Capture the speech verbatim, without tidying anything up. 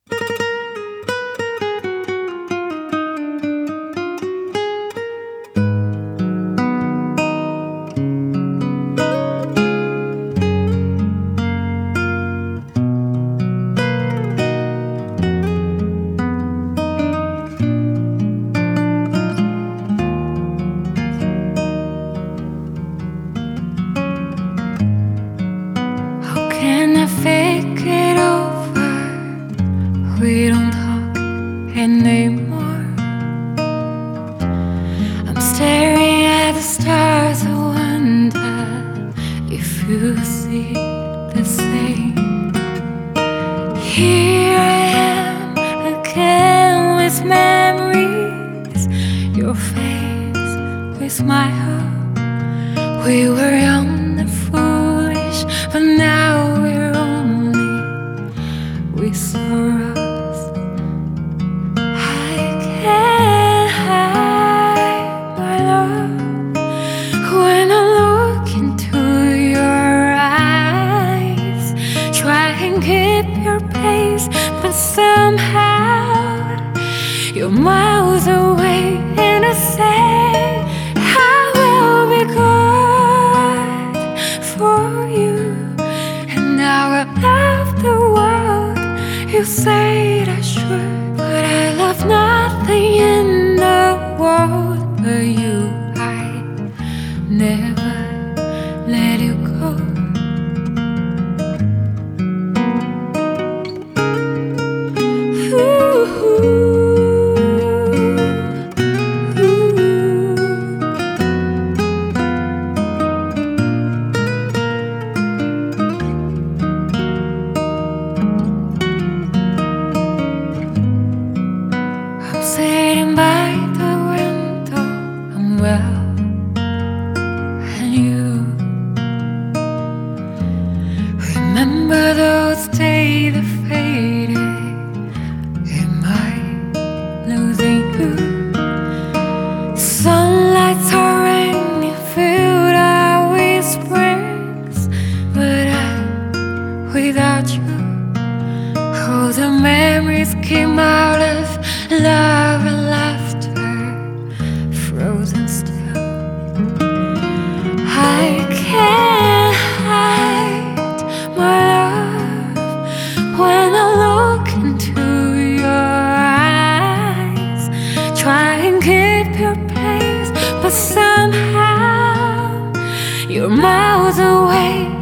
Can I fake it over? We don't talk anymore. I'm staring at the stars. I wonder if you see the same. Here I am again with memories, your face with my heart. We were young and foolish, but now we're only with sorrows. I can't hide my love when I look into your eyes. Try and keep your pace, but somehow you're miles away, and I say I will be good for you. And now I love the world, you said I should, but I love nothing in the world but you. I never let you go. Sitting by the window, I'm well, and you remember those days that faded. Am I losing you? Sunlights are rainy, filled out with springs, but I, without you, all the memories came out of love and laughter, frozen still. I can't hide my love when I look into your eyes. Try and keep your pace, but somehow you're miles away,